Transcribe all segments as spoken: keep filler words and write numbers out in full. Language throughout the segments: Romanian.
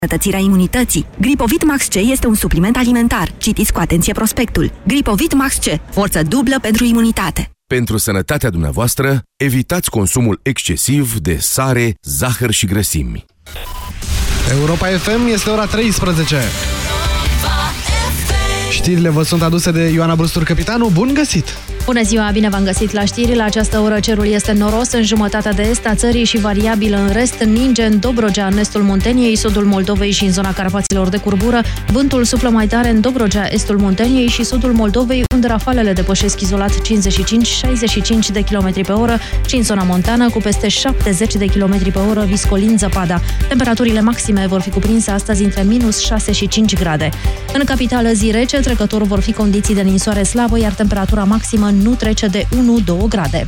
Îmbunătățirea imunității. Gripovit Max C este un supliment alimentar. Citiți cu atenție prospectul. Gripovit Max C. Forță dublă pentru imunitate. Pentru sănătatea dumneavoastră, evitați consumul excesiv de sare, zahăr și grăsimi. Europa F M, este ora treisprezece. Știrile vă sunt aduse de Ioana Brustur, Capitanu. Bun găsit! Bună ziua, bine v-am găsit la știri. La această oră cerul este noros în jumătatea de est a țării și variabil în rest. Ninge în Dobrogea, în estul Munteniei, sudul Moldovei și în zona Carpaților de curbură. Vântul suflă mai tare în Dobrogea, estul Munteniei și sudul Moldovei, unde rafalele depășesc izolat cincizeci și cinci șaizeci și cinci de kilometri pe oră și în zona montană cu peste șaptezeci de kilometri pe oră viscolind zăpada. Temperaturile maxime vor fi cuprinse astăzi între minus șase și cinci grade. În capitală zi rece, trecător vor fi condiții de ninsoare slabă, iar temperatura maximă nu trece de unu doi grade.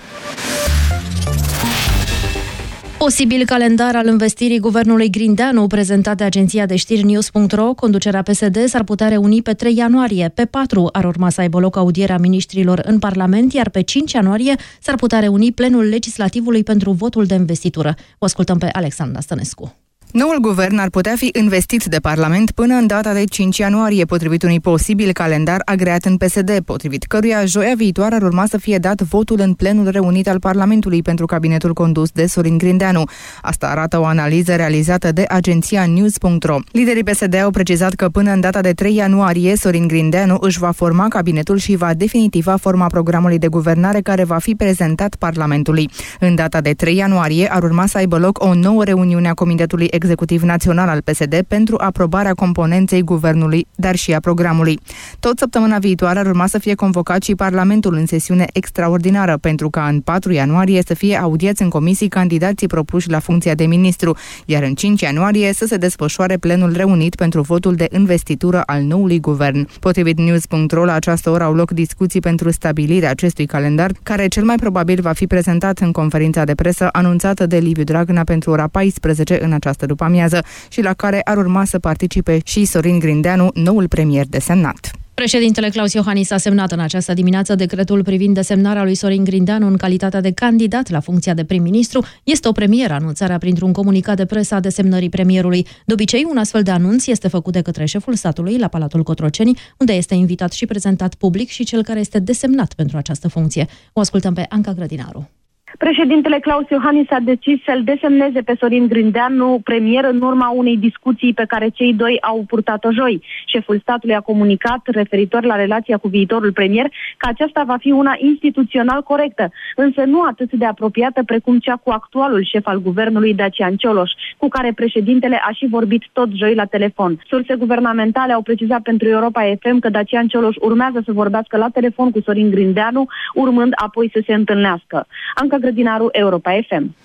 Posibil calendar al investirii guvernului Grindeanu, prezentat de agenția de știri news punct ro, conducerea P S D s-ar putea reuni pe trei ianuarie. Pe patru ar urma să aibă loc audierea miniștrilor în Parlament, iar pe cinci ianuarie s-ar putea reuni plenul legislativului pentru votul de investitură. O ascultăm pe Alexandra Stănescu. Noul guvern ar putea fi investit de Parlament până în data de cinci ianuarie, potrivit unui posibil calendar agreat în P S D, potrivit căruia joia viitoare ar urma să fie dat votul în plenul reunit al Parlamentului pentru cabinetul condus de Sorin Grindeanu. Asta arată o analiză realizată de agenția news punct ro. Liderii P S D au precizat că până în data de trei ianuarie, Sorin Grindeanu își va forma cabinetul și va definitiva forma programului de guvernare care va fi prezentat Parlamentului. În data de trei ianuarie ar urma să aibă loc o nouă reuniune a Comitetului Executiv Național al P S D pentru aprobarea componenței guvernului, dar și a programului. Tot săptămâna viitoare ar urma să fie convocat și Parlamentul în sesiune extraordinară, pentru ca în patru ianuarie să fie audiați în comisii candidații propuși la funcția de ministru, iar în cinci ianuarie să se desfășoare plenul reunit pentru votul de investitură al noului guvern. Potrivit news punct ro, la această oră au loc discuții pentru stabilirea acestui calendar, care cel mai probabil va fi prezentat în conferința de presă anunțată de Liviu Dragnea pentru ora paisprezece în această după amiază și la care ar urma să participe și Sorin Grindeanu, noul premier desemnat. Președintele Claus Iohannis a semnat în această dimineață decretul privind desemnarea lui Sorin Grindeanu în calitatea de candidat la funcția de prim-ministru. Este o premieră anunțarea printr-un comunicat de presă a desemnării premierului. De obicei, un astfel de anunț este făcut de către șeful statului la Palatul Cotroceni, unde este invitat și prezentat public și cel care este desemnat pentru această funcție. O ascultăm pe Anca Grădinaru. Președintele Claus Iohannis a decis să-l desemneze pe Sorin Grindeanu premier în urma unei discuții pe care cei doi au purtat-o joi. Șeful statului a comunicat, referitor la relația cu viitorul premier, că aceasta va fi una instituțional corectă, însă nu atât de apropiată precum cea cu actualul șef al guvernului, Dacian Cioloș, cu care președintele a și vorbit tot joi la telefon. Surse guvernamentale au precizat pentru Europa F M că Dacian Cioloș urmează să vorbească la telefon cu Sorin Grindeanu, urmând apoi să se întâlnească. Anca Grădinaru, Europa F M.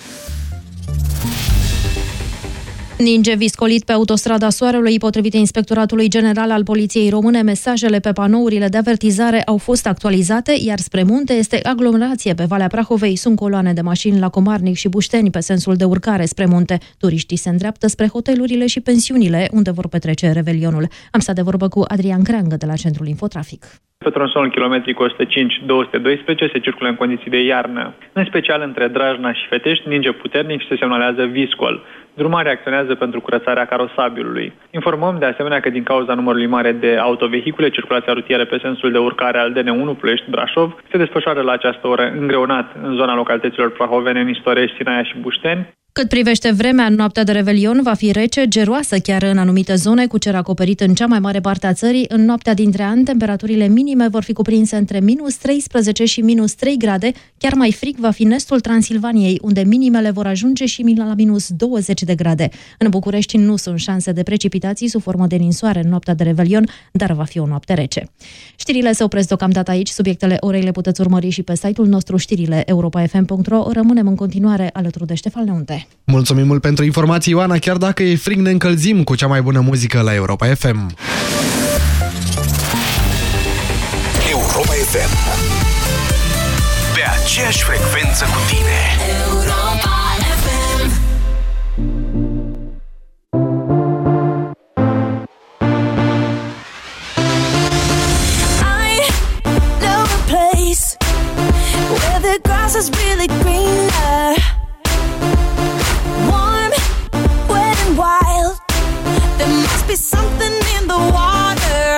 Ninge viscolit pe autostrada Soarelui. Potrivit Inspectoratului General al Poliției Române, mesajele pe panourile de avertizare au fost actualizate, iar spre munte este aglomerație pe Valea Prahovei. Sunt coloane de mașini la Comarnic și Bușteni pe sensul de urcare spre munte. Turiștii se îndreaptă spre hotelurile și pensiunile unde vor petrece Revelionul. Am stat de vorbă cu Adrian Creangă de la Centrul Infotrafic. Pe tronsonul kilometric o sută cinci două sute doisprezece se circulă în condiții de iarnă. În special între Drajna și Fetești ninge puternic și se semnalează viscol. Drumarea acționează pentru curățarea carosabilului. Informăm de asemenea că din cauza numărului mare de autovehicule, circulația rutieră pe sensul de urcare al D N unu Ploiești-Brașov se desfășoară la această oră îngreunat în zona localităților prahovene, Nistorești, Sinaia și Bușteni. Cât privește vremea, în noaptea de Revelion va fi rece, geroasă chiar în anumite zone, cu cer acoperit în cea mai mare parte a țării. În noaptea dintre ani, temperaturile minime vor fi cuprinse între minus treisprezece și minus trei grade, chiar mai frig va fi în estul Transilvaniei, unde minimele vor ajunge și la minus douăzeci de grade. În București nu sunt șanse de precipitații sub formă de ninsoare în noaptea de Revelion, dar va fi o noapte rece. Știrile se opresc deocamdată aici, subiectele orei le puteți urmări și pe site-ul nostru știrile europa f m punct ro. Rămânem în continuare alături de Ștefan Neunte. Mulțumim mult pentru informații, Ioana. Chiar dacă e frig, ne încălzim cu cea mai bună muzică la Europa F M. Europa F M. Pe aceeași frecvență cu tine. Europa F M. I know a place where the grass is really greener. Warm, wet and wild. There must be something in the water.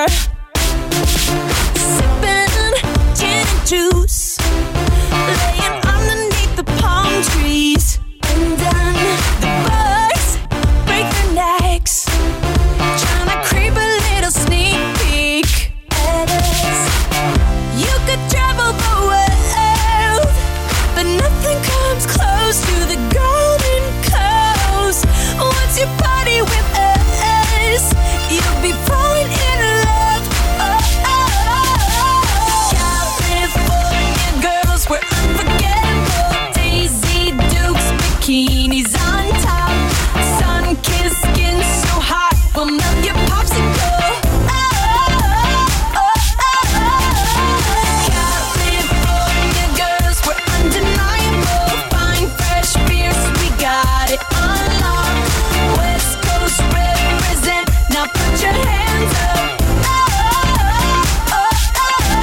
Sipping gin and juice, laying underneath the palm trees. And then the birds break their necks, trying to creep a little sneak peek at us. You could travel the world, but nothing comes close to the Golden Coast. Once you party with us, you'll be falling in love. Oh, oh, oh. California girls, we're unforgettable. Daisy Dukes, bikinis on top, sun-kissed skin so hot, we'll melt your popsicle. Oh, oh, oh, oh. California girls, we're undeniable. Fine, fresh, fierce, we got it on lock. West Coast represent, now put your hands up. Oh, oh, oh,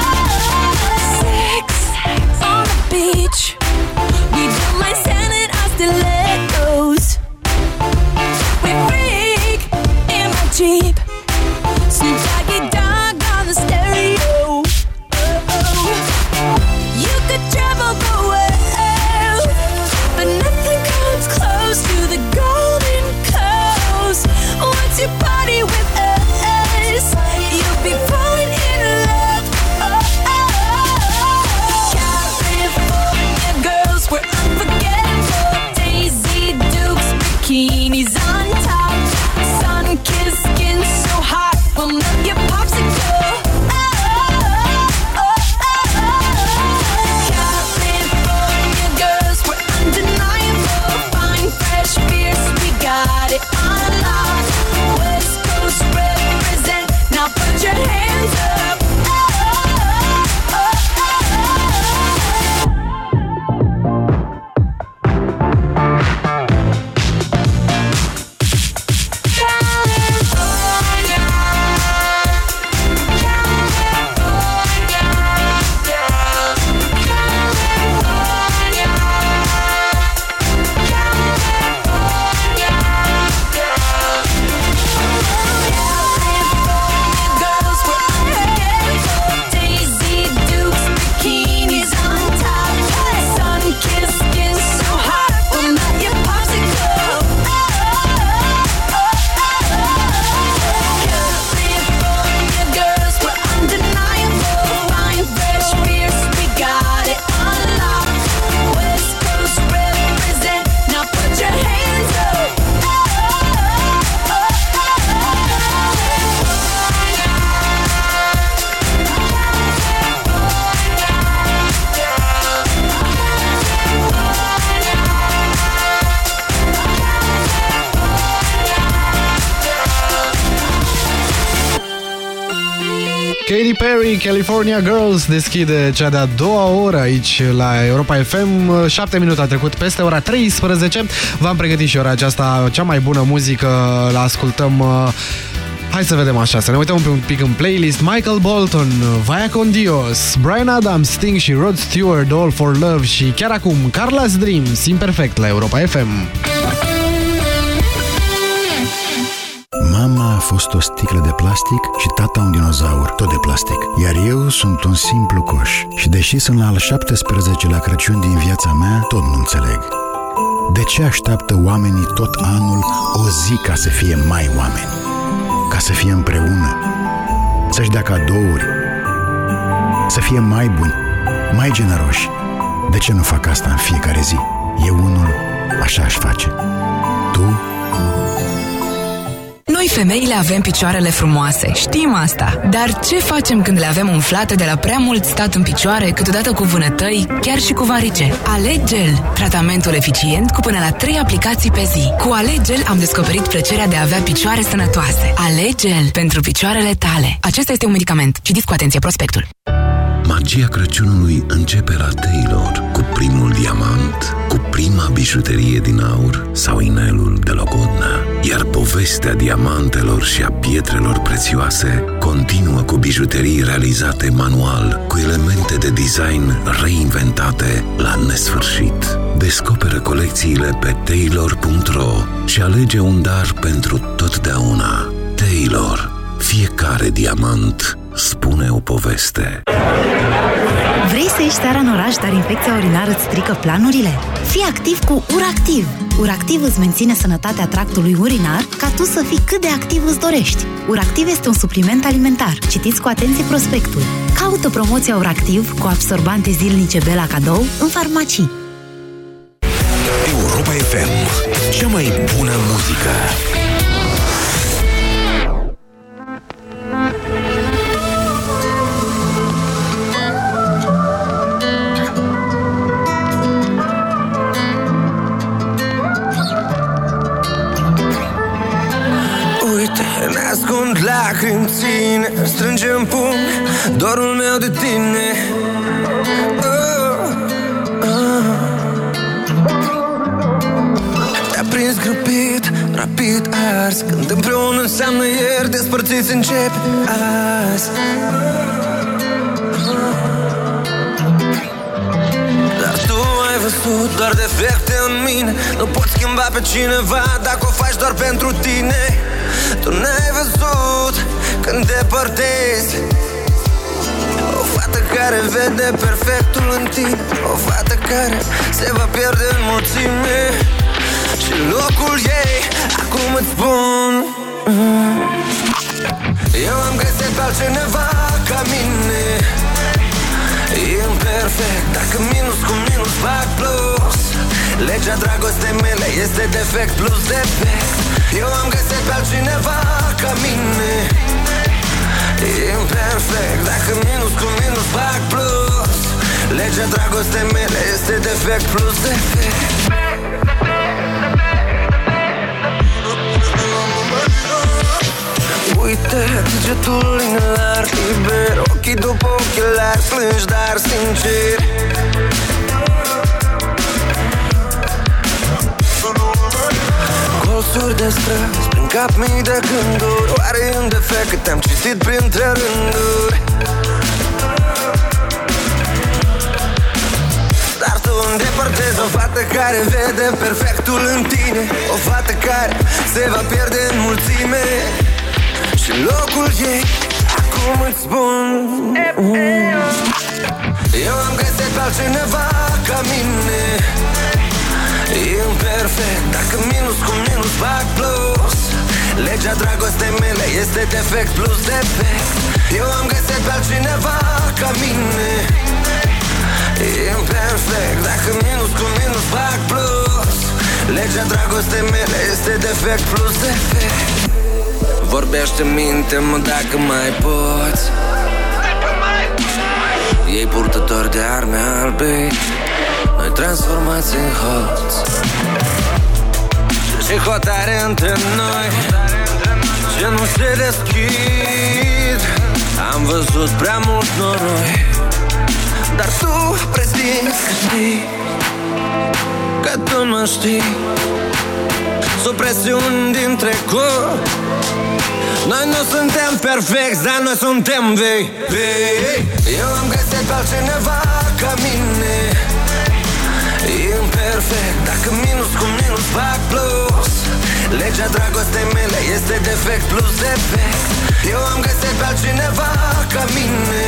oh. Sex on the beach, we don't mind standing our stilettos. We freak in my Jeep, some Jaggy Dog on the stereo. Oh, oh. You could travel the world, but nothing comes close to the Golden Coast. Once you party with us, you'll be falling in love. Oh, oh, oh. California girls, we're unforgettable. Daisy Dukes, bikinis on top, sun-kissed skin so hot, we'll melt your popsicle. Oh, oh, oh, oh. California girls, we're undeniable. Fine, fresh, fierce, we got it on lock. West Coast represent, now put your hands up. Oh, oh, oh, oh. Girls, we're unforgettable. Daisy Dukes, bikinis on top, sun-kissed skin so hot, we'll melt your popsicle. Oh, oh, oh, oh. California girls, we're undeniable. Fine, fresh, fierce, we got it on lock. West Coast represent, now put your hands up. Oh, oh, oh, Katy Perry, California Girls deschide cea de-a doua oră aici la Europa F M. Șapte minute a trecut peste ora treisprezece. V-am pregătit și ora aceasta, cea mai bună muzică, la ascultăm. Hai să vedem așa, să ne uităm un pic în playlist. Michael Bolton, Vaya con Dios, Bryan Adams, Sting și Rod Stewart, All for Love și chiar acum Carla's Dreams, Imperfect la Europa F M. Mama a fost o sticlă de plastic și tata un dinozaur, tot de plastic. Iar eu sunt un simplu coș. Și deși sunt la al șaptesprezecelea Crăciun din viața mea, tot nu înțeleg. De ce așteaptă oamenii tot anul o zi ca să fie mai oameni? Ca să fie împreună, să-și dea cadouri, să fie mai buni, mai generoși. De ce nu fac asta în fiecare zi? Eu unul așa aș face. Tu? Noi femeile avem picioarele frumoase, știm asta. Dar ce facem când le avem umflate de la prea mult stat în picioare, câteodată cu vânătăi, chiar și cu varice? Alegel, tratamentul eficient cu până la trei aplicații pe zi. Cu Alegel am descoperit plăcerea de a avea picioare sănătoase. Alegel, pentru picioarele tale. Acesta este un medicament. Citiți cu atenție prospectul. M-a Magia Crăciunului începe la Taylor, cu primul diamant, cu prima bijuterie din aur sau inelul de logodnă. Iar povestea diamantelor și a pietrelor prețioase continuă cu bijuterii realizate manual, cu elemente de design reinventate la nesfârșit. Descoperă colecțiile pe taylor punct ro și alege un dar pentru totdeauna. Taylor. Fiecare diamant spune o poveste. Vrei să ieși seara în oraș, dar infecția urinară îți strică planurile? Fii activ cu URACTIV! URACTIV îți menține sănătatea tractului urinar ca tu să fii cât de activ îți dorești. URACTIV este un supliment alimentar. Citiți cu atenție prospectul. Caută promoția URACTIV cu absorbante zilnice Bela cadou în farmacii. Europa F M, cea mai bună muzică. Ne ascund lacrimi, ține, strângem pumni dorul meu de tine. oh, oh. Te-a prins grăbit, rapid ars, când împreună înseamnă ieri, despărțiți începe azi. Dar tu ai văzut doar defecte în mine. Nu poți schimba pe cineva dacă o faci doar pentru tine. Tu n-ai văzut când depărtezi o fată care vede perfectul în tine, o fată care se va pierde în mulțime. Și locul ei, acum îți spun, mm. Eu am găsit pe altcineva ca mine, imperfect, dacă minus cu minus fac plus. Legea dragostei mele este defect plus defect. Eu am găsit pe altcineva ca mine, imperfect, dacă minus cu minus fac plus. Legea dragostei mele este defect plus defect. Uite, degetul inelar liber, ochii după ochelari, plângi dar sincer. Colțuri de străzi, prin cap mii de gânduri. Oare e un defect că te-am citit printre rânduri? Dar tu îndepărtezi o fată care vede perfectul în tine, o fată care se va pierde în mulțime. Și locul ei, acum îți spun, eu am găsit pe altcineva ca mine, imperfect, dacă minus cu minus fac plus. Legea dragostei mele este defect plus defect. Eu am găsit pe altcineva ca mine, imperfect, dacă minus cu minus fac plus. Legea dragostei mele este defect plus defect. Vorbește, minte-mă dacă mai poți. Ei purtători de arme albe, noi transformați în hoți. Și hotare între noi ce nu se deschid. Am văzut prea mult noroi, dar tu prezinți că știi, că tu mă știi. Supresiuni din trecut. Noi nu suntem perfecți, dar noi suntem vei, vei. Eu am găsit pe altcineva ca mine, imperfect, dacă minus cu minus fac plus. Legea dragostei mele este defect plus defect. Eu am găsit pe altcineva ca mine,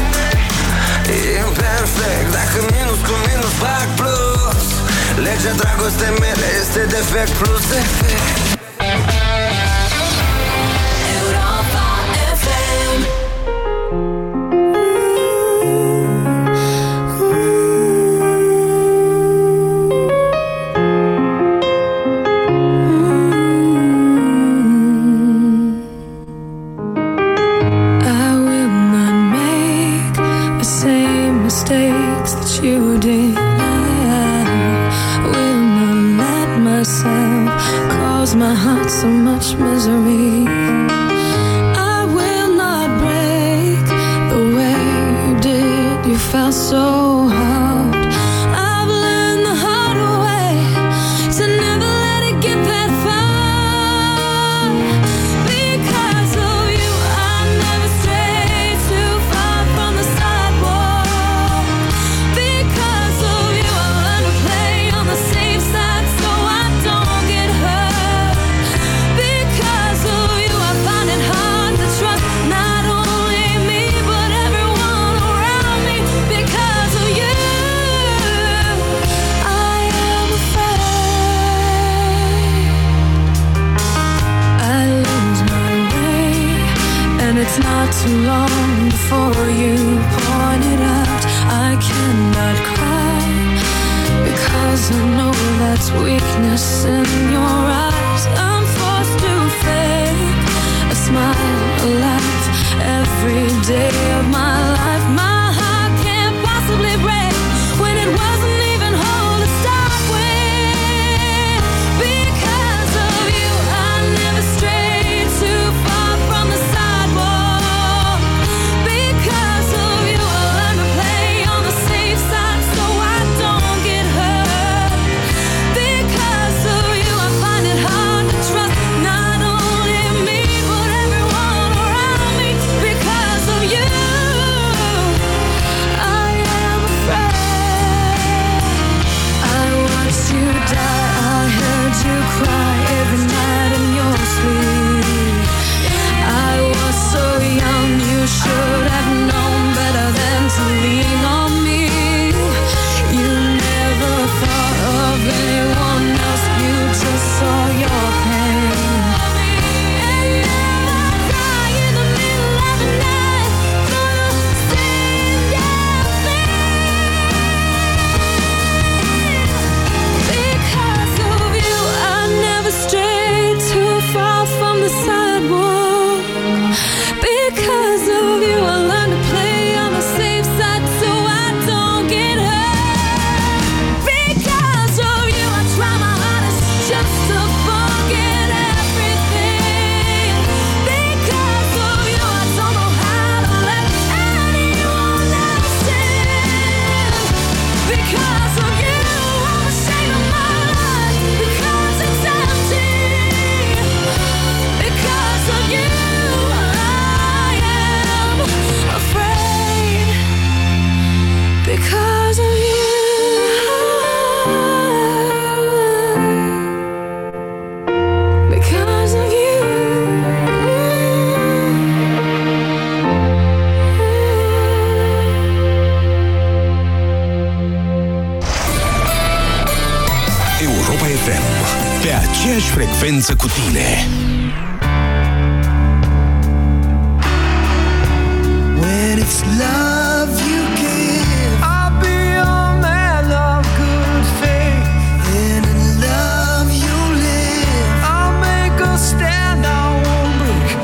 imperfect, dacă minus cu minus fac plus. Legea dragostei mele este defect plus defect. My heart so much misery. I will not break the way you did. You It's not too long before you point it out. I cannot cry because I know that's weakness in your eyes. I'm forced to fake a smile, a laugh every day of my life. My heart can't possibly break when it wasn't even whole to start with. Because of you, I never strayed too far from the sidewalk. Because of you, I learned to play on the safe side so I don't get hurt. Because of you, I find it hard to trust not only me but everyone around me. Because of you, I am afraid. I watched you die, I heard you cry every night in your sleep. I was so young, you should have known better than to lean on me. You never thought of anyone else, you just saw your pain. And now I cry in the middle of the night for the same damn thing. Because of you, I never strayed too far from the sidewalk. Because of you, I learned to play on the safe side so I don't get hurt. Because of you, I try my hardest just to forget everything. Because of you, I don't know how to let anyone else in. Because of you, I'm ashamed of my life because it's empty. Because of you, I am afraid. Because of you. Because of you. Europa F M, pe aceeași frecvență cu tine. When it's love